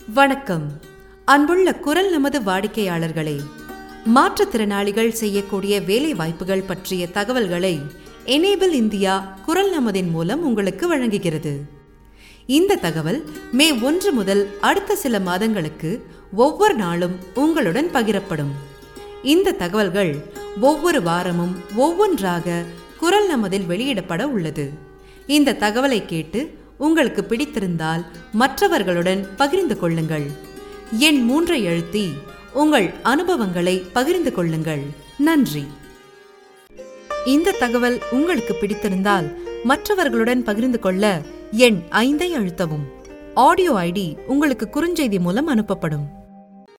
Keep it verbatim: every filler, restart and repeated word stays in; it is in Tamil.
வணக்கம். அன்புள்ள குரல் நமது வாடிக்கையாளர்களே, மாற்றுத்திறனாளிகள் செய்யக்கூடிய வேலை வாய்ப்புகள் பற்றிய தகவல்களை எனேபிள் இந்தியா குரல் நமதின் மூலம் உங்களுக்கு வழங்குகிறது. இந்த தகவல் மே ஒன்று முதல் அடுத்த சில மாதங்களுக்கு ஒவ்வொரு நாளும் உங்களுடன் பகிரப்படும். இந்த தகவல்கள் ஒவ்வொரு வாரமும் ஒவ்வொன்றாக குரல் நமதில் வெளியிடப்பட உள்ளது. இந்த தகவலை கேட்டு உங்களுக்கு பிடித்திருந்தால் மற்றவர்களுடன் பகிர்ந்து கொள்ளுங்கள். எண் மூன்றை அழுத்தி உங்கள் அனுபவங்களை பகிர்ந்து கொள்ளுங்கள். நன்றி. இந்த தகவல் உங்களுக்கு பிடித்திருந்தால் மற்றவர்களுடன் பகிர்ந்து கொள்ள எண் ஐந்தை அழுத்தவும். ஆடியோ ஐடி உங்களுக்கு குறுஞ்செய்தி மூலம் அனுப்பப்படும்.